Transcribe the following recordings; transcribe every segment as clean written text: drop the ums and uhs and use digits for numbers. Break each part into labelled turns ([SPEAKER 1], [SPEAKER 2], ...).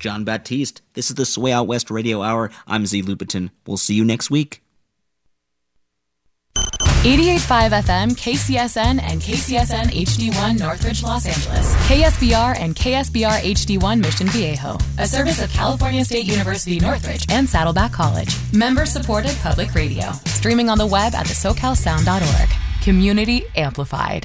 [SPEAKER 1] John Baptiste. This is the Sway Out West Radio Hour. I'm Z Lupetin. We'll see you next week.
[SPEAKER 2] 88.5 FM, KCSN, and KCSN HD1 Northridge, Los Angeles. KSBR and KSBR HD1 Mission Viejo. A service of California State University Northridge and Saddleback College. Member-supported public radio. Streaming on the web at thesocalsound.org. Community amplified.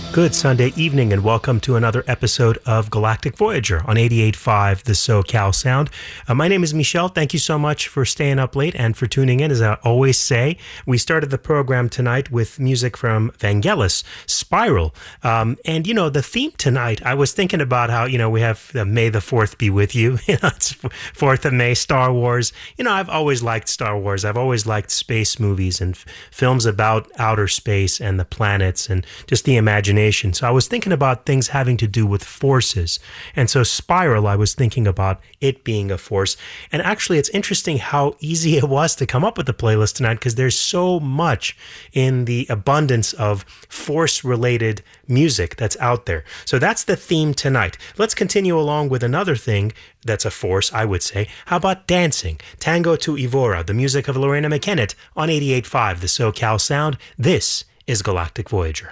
[SPEAKER 3] Good Sunday evening and welcome to another episode of Galactic Voyager on 88.5 The SoCal Sound. My name is Michelle. Thank you so much for staying up late and for tuning in. As I always say, we started the program tonight with music from Vangelis, Spiral. And, you know, the theme tonight, I was thinking about how, you know, we have May the 4th be with you. You know, it's 4th of May, Star Wars. You know, I've always liked Star Wars. I've always liked space movies and films about outer space and the planets and just the imagination. So I was thinking about things having to do with forces. And so Spiral, I was thinking about it being a force. And actually, it's interesting how easy it was to come up with the playlist tonight because there's so much in the abundance of force-related music that's out there. So that's the theme tonight. Let's continue along with another thing that's a force, I would say. How about dancing? Tango to Evora, the music of Lorena McKennett on 88.5 The SoCal Sound. This is Galactic Voyager.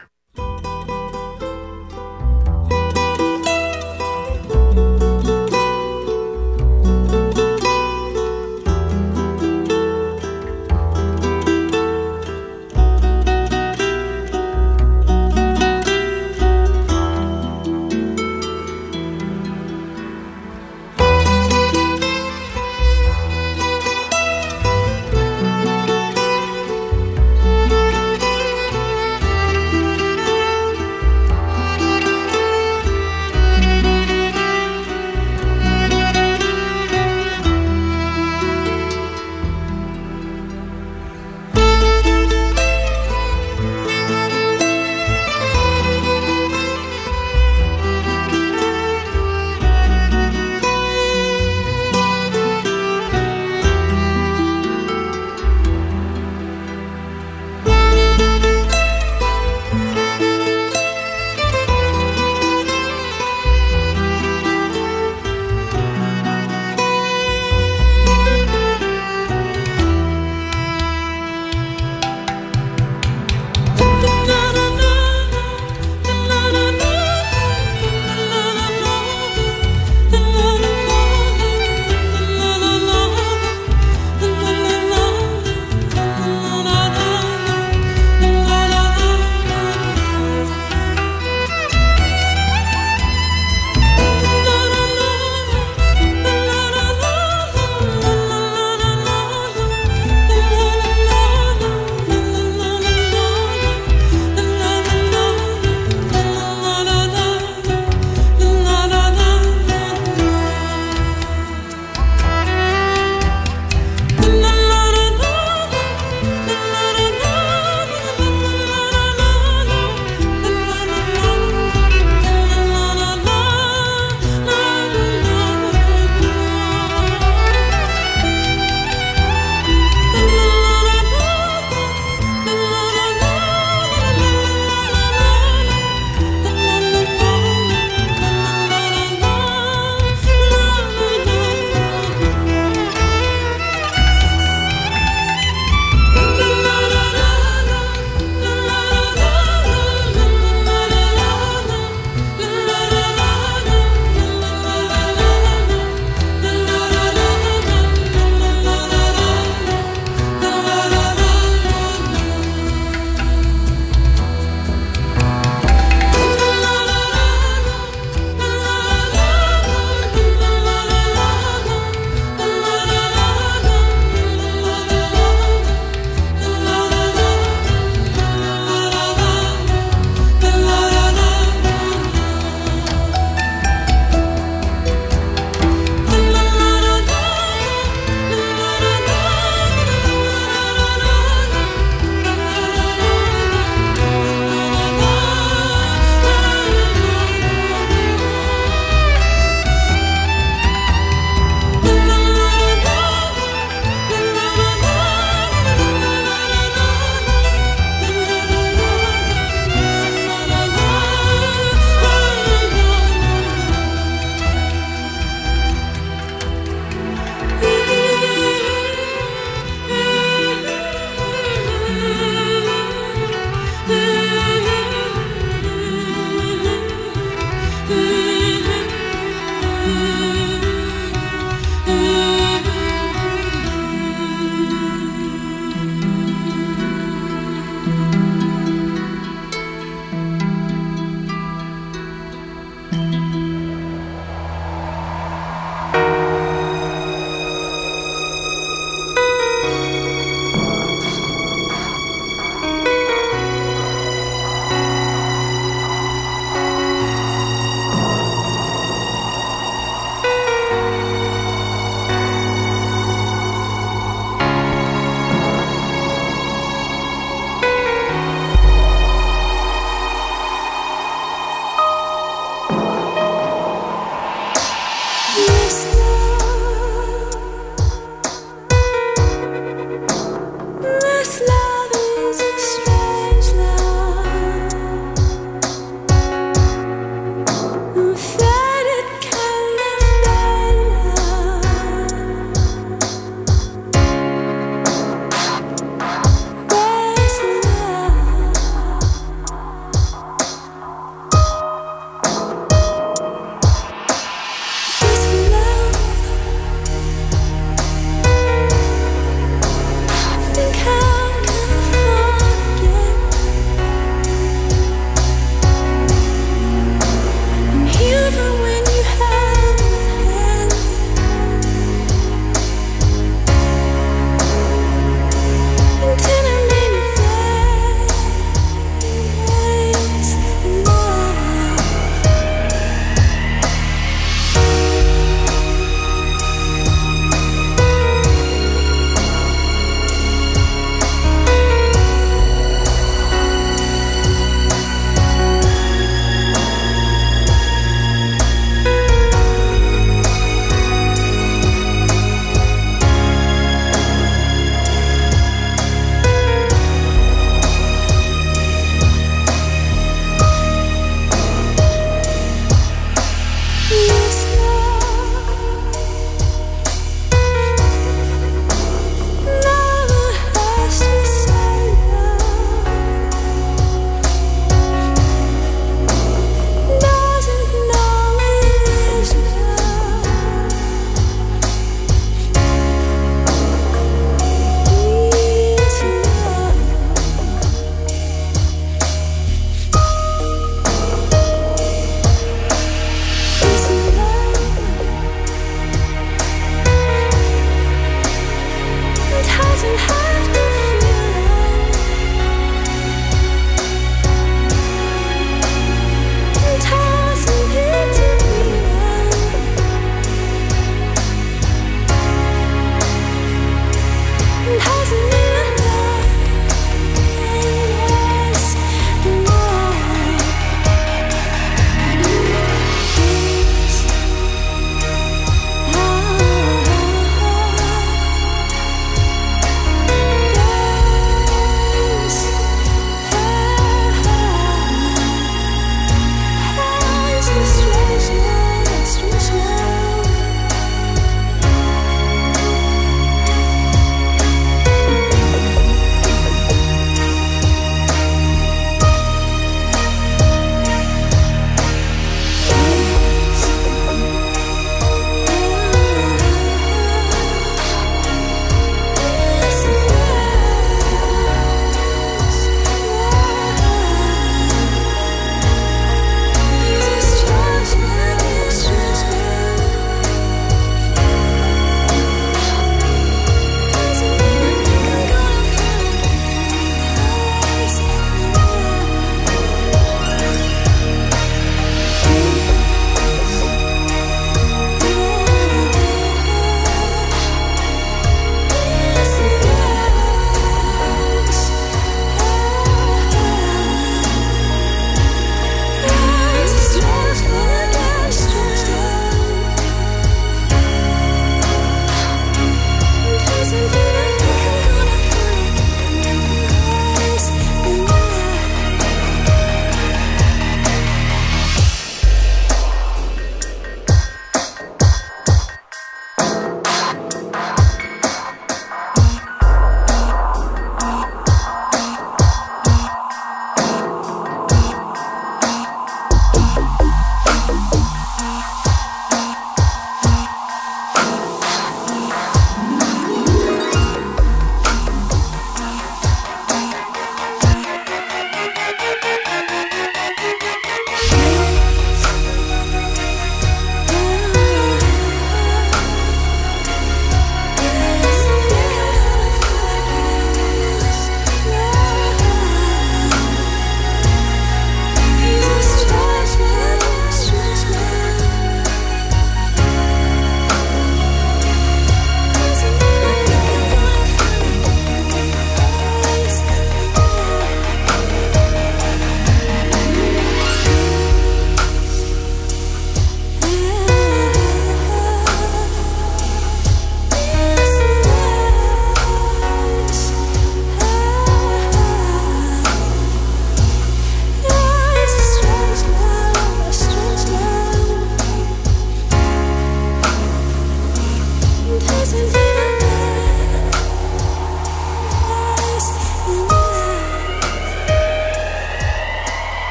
[SPEAKER 4] This love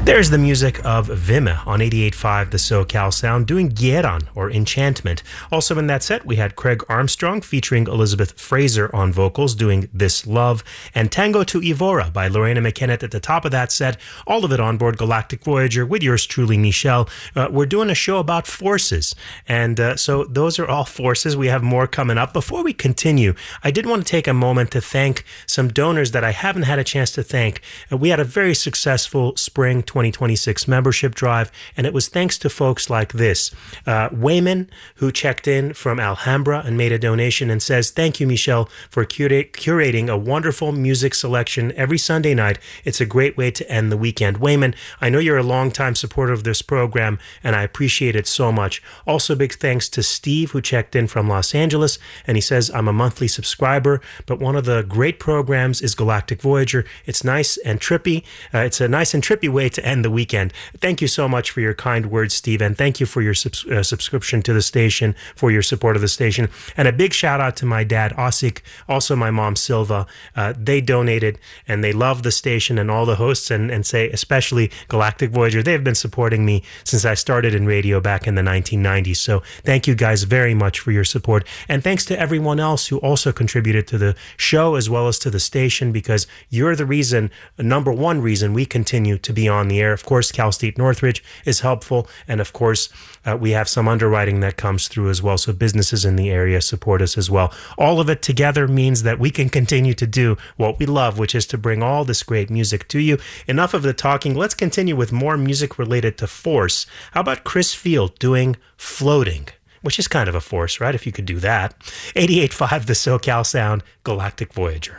[SPEAKER 3] There's the music of Vimme on 88.5 The SoCal Sound doing Gieran, or Enchantment. Also in that set, we had Craig Armstrong featuring Elizabeth Fraser on vocals doing This Love, and Tango to Evora by Lorena McKennett at the top of that set. All of it on board Galactic Voyager with yours truly, Michel. We're doing a show about forces, and so those are all forces. We have more coming up. Before we continue, I did want to take a moment to thank some donors that I haven't had a chance to thank. We had a very successful spring 2026 membership drive, and it was thanks to folks like this. Wayman, who checked in from Alhambra and made a donation and says, "Thank you, Michel, for curating a wonderful music selection every Sunday night. It's a great way to end the weekend." Wayman, I know you're a longtime supporter of this program, and I appreciate it so much. Also, big thanks to Steve, who checked in from Los Angeles, and he says, "I'm a monthly subscriber, but one of the great programs is Galactic Voyager. It's nice and trippy. It's a nice and trippy way to end the weekend." Thank you so much for your kind words, Steve, and thank you for your subscription to the station, for your support of the station. And a big shout out to my dad, Osik, also my mom, Silva. They donated, and they love the station and all the hosts, and say especially Galactic Voyager. They've been supporting me since I started in radio back in the 1990s. So thank you guys very much for your support. And thanks to everyone else who also contributed to the show as well as to the station, because you're the reason, number one reason we continue to be on the air. Of course, Cal State Northridge is helpful, and of course, we have some underwriting that comes through as well, so businesses in the area support us as well. All of it together means that we can continue to do what we love, which is to bring all this great music to you. Enough of the talking. Let's continue with more music related to force. How about Chris Field doing Floating? Which is kind of a force, right? If you could do that. 88.5 The SoCal Sound, Galactic Voyager.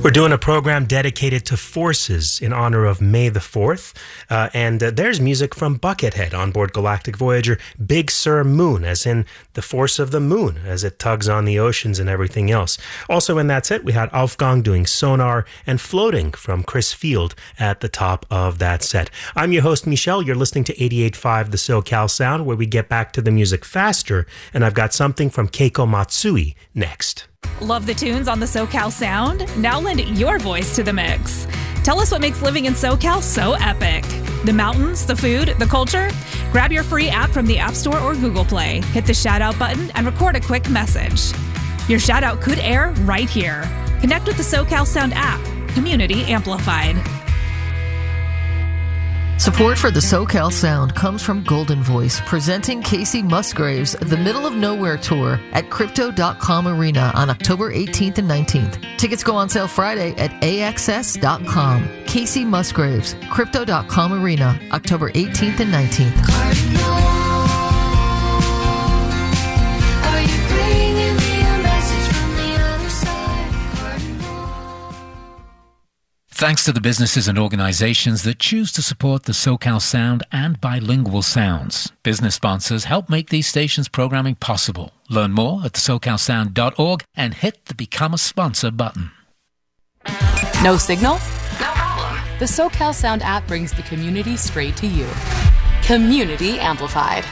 [SPEAKER 3] We're doing a program dedicated to forces in honor of May the 4th. And there's music from Buckethead on board Galactic Voyager. Big Sur Moon, as in the force of the moon, as it tugs on the oceans and everything else. Also in that set, we had Wolfgang doing Sonar and Floating from Chris Field at the top of that set. I'm your host, Michel. You're listening to 88.5 The SoCal Sound, where we get back to the music faster. And I've got something from Keiko Matsui next.
[SPEAKER 4] Love the tunes on the SoCal Sound? Now lend your voice to the mix. Tell us what makes living in SoCal so epic. The mountains, the food, the culture? Grab your free app from the App Store or Google Play. Hit the shout out button and record a quick message. Your shout out could air right here. Connect with the SoCal Sound app. Community amplified.
[SPEAKER 5] Support for the SoCal Sound comes from Golden Voice, presenting Casey Musgraves' The Middle of Nowhere Tour at Crypto.com Arena on October 18th and 19th. Tickets go on sale Friday at AXS.com. Casey Musgraves, Crypto.com Arena, October 18th and 19th.
[SPEAKER 6] Thanks to the businesses and organizations that choose to support the SoCal Sound and Bilingual Sounds. Business sponsors help make these stations' programming possible. Learn more at thesocalsound.org and hit the Become a Sponsor button.
[SPEAKER 2] No signal? No problem. The SoCal Sound app brings the community straight to you. Community amplified.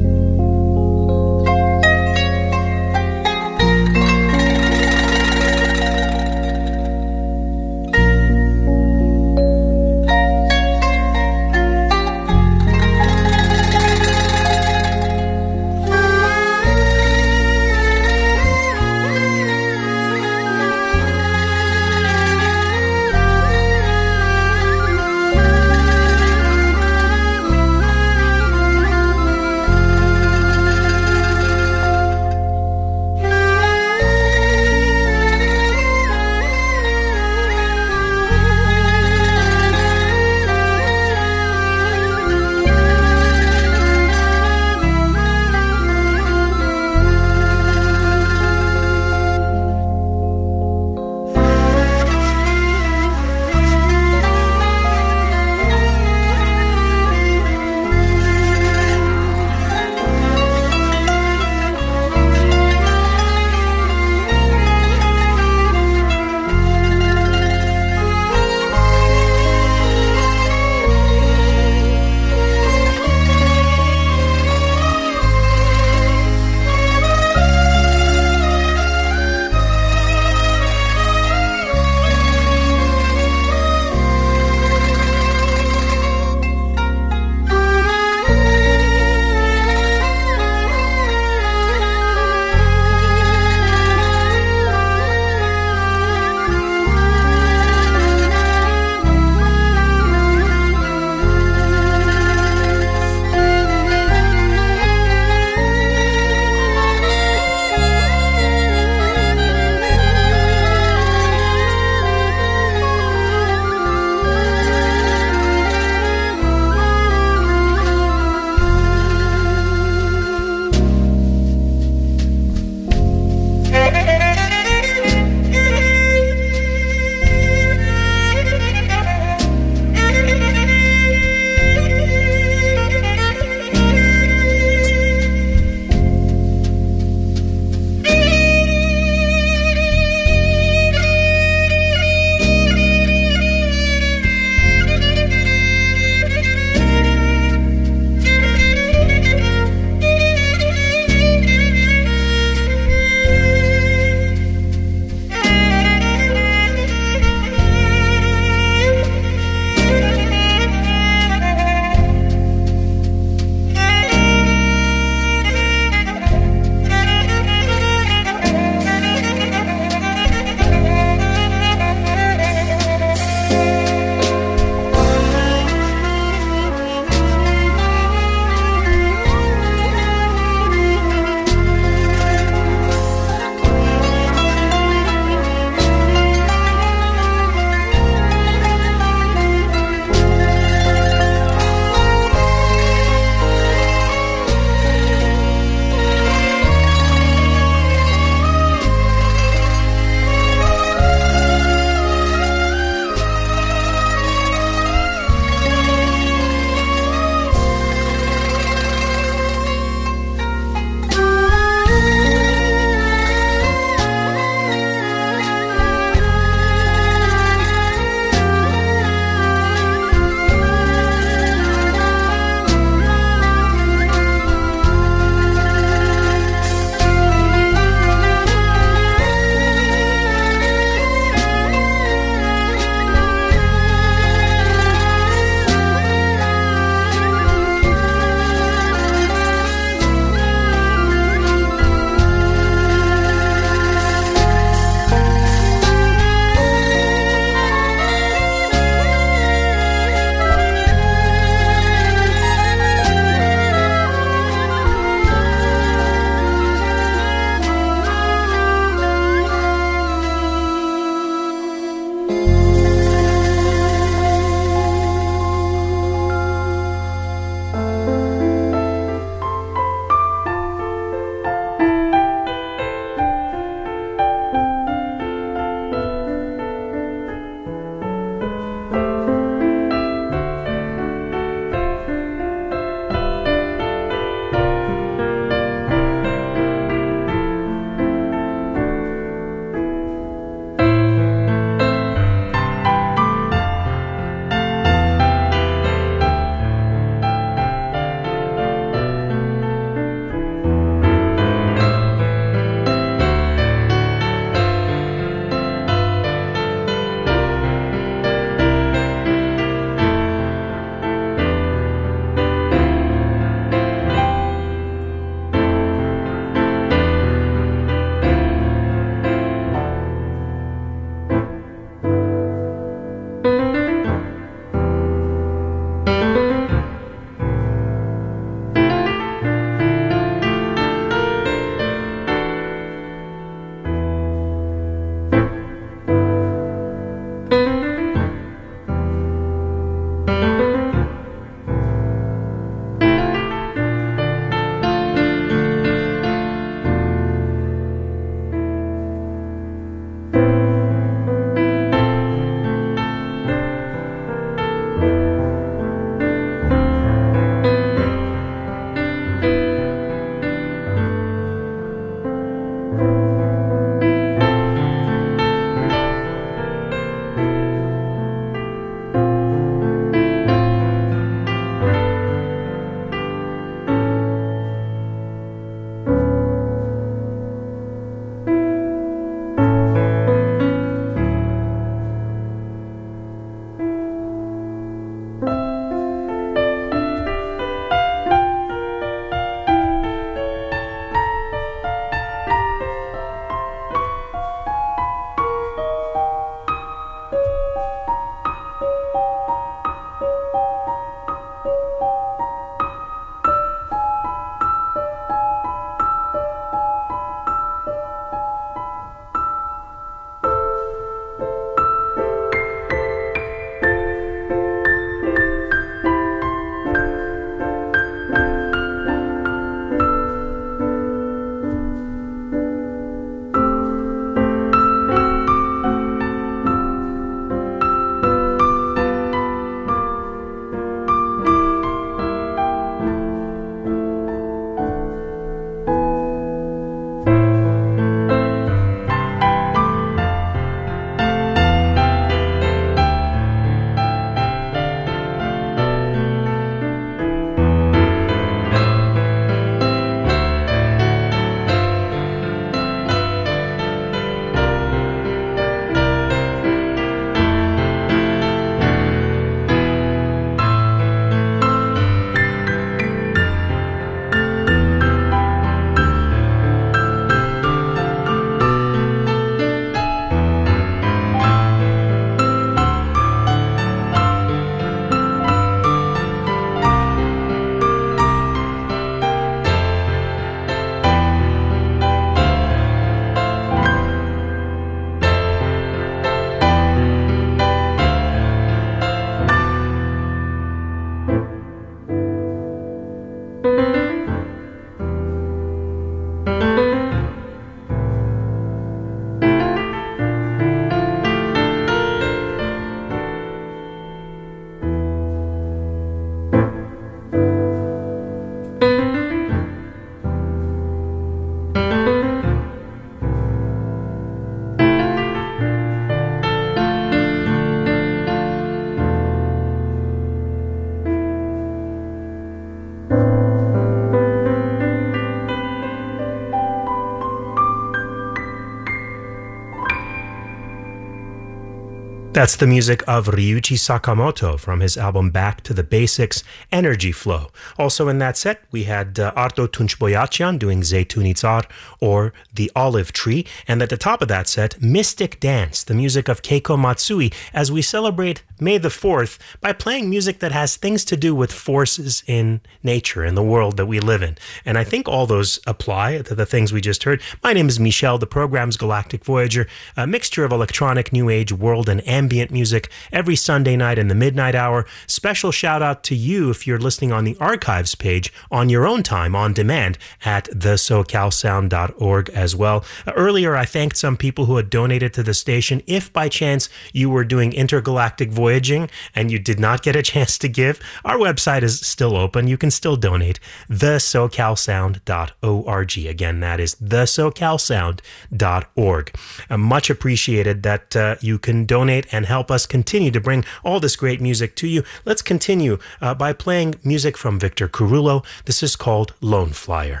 [SPEAKER 3] That's the music of Ryuichi Sakamoto from his album Back to the Basics, Energy Flow. Also in that set, we had Arto Tunçboyacyan doing Zeytuni Tsar, or The Olive Tree, and at the top of that set, Mystic Dance, the music of Keiko Matsui, as we celebrate May the 4th by playing music that has things to do with forces in nature, in the world that we live in. And I think all those apply to the things we just heard. My name is Michel, the program's Galactic Voyager, a mixture of electronic, new age, world, and ambient music every Sunday night in the midnight hour. Special shout out to you if you're listening on the archives page on your own time, on demand, at thesocalsound.org as well. Earlier, I thanked some people who had donated to the station. If by chance you were doing intergalactic voyaging and you did not get a chance to give, our website is still open. You can still donate. thesocalsound.org. Again, that is thesocalsound.org. Much appreciated that you can donate and help us continue to bring all this great music to you. Let's continue by playing music from Victor Carullo. This is called Lone Flyer.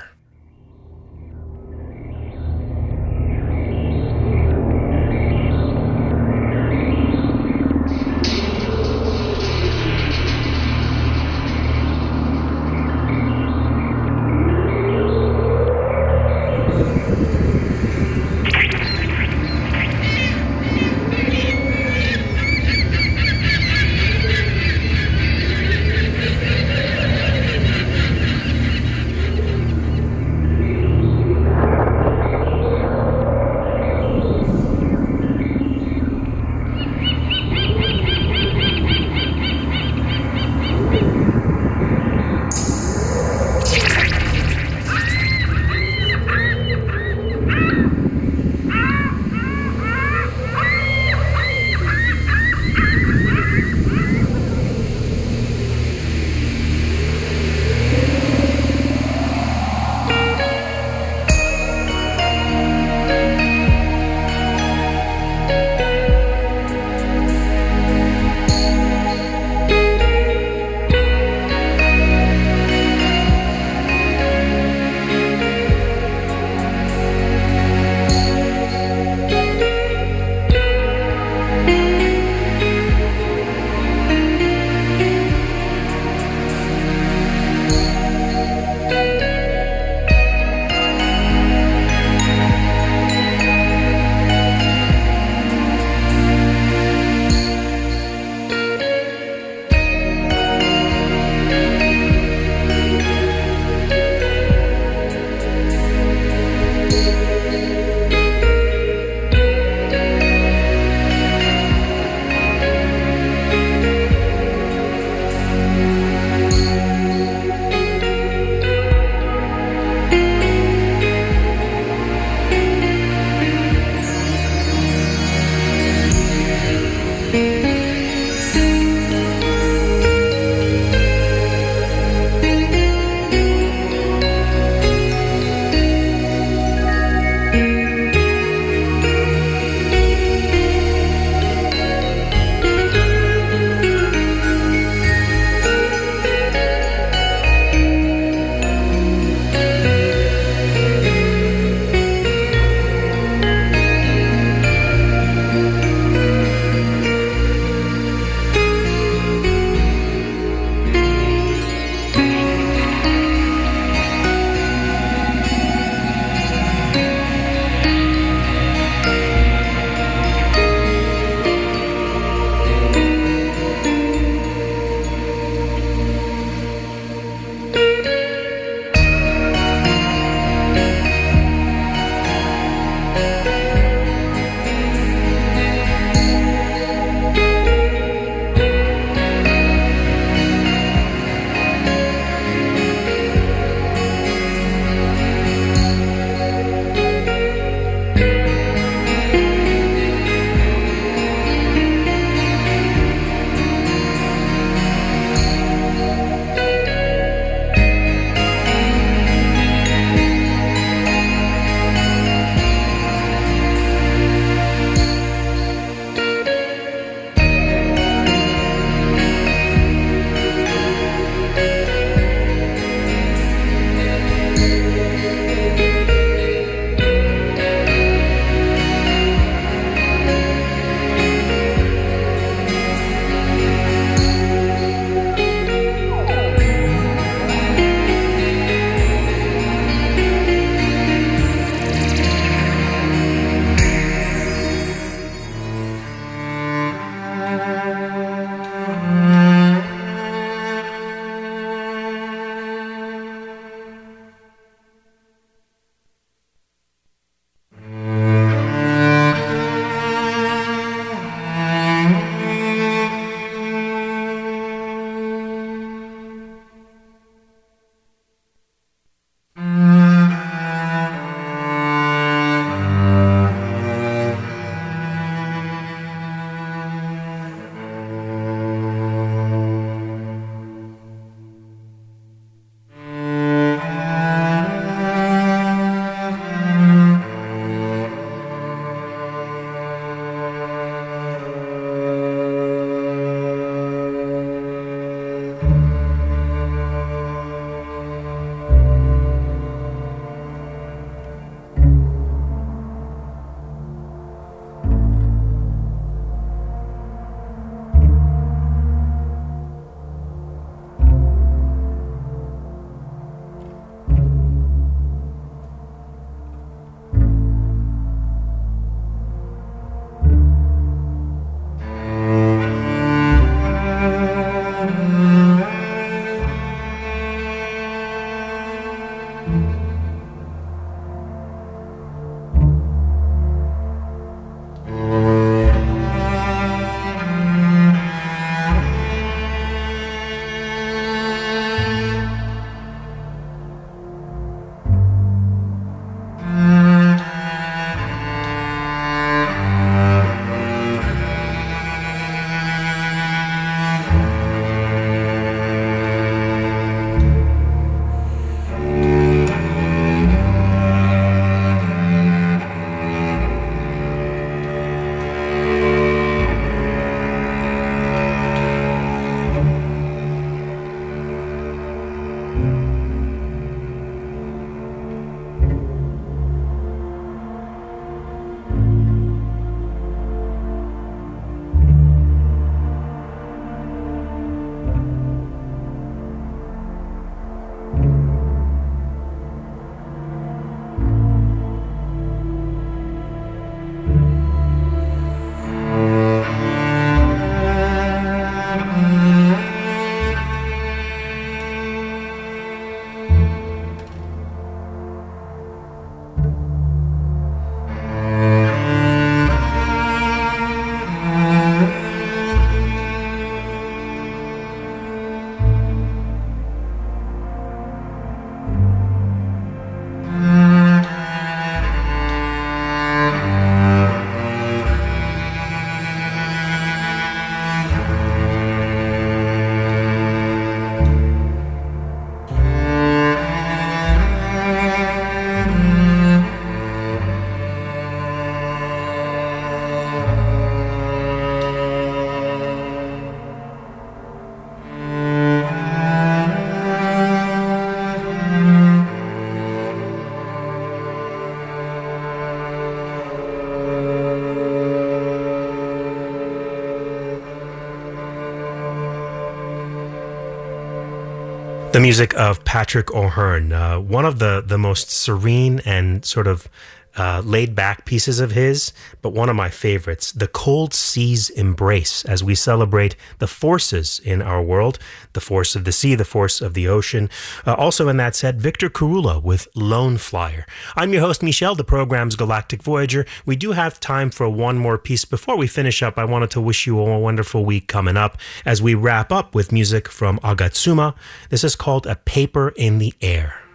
[SPEAKER 3] The music of Patrick O'Hearn, one of the most serene and sort of laid-back pieces of his, but one of my favorites, The Cold Sea's Embrace, as we celebrate the forces in our world, the force of the sea, the force of the ocean. Also in that set, Victor Carullo with Lone Flyer. I'm your host, Michel, the program's Galactic Voyager. We do have time for one more piece. Before we finish up, I wanted to wish you a wonderful week coming up as we wrap up with music from Agatsuma. This is called A Paper in the Air.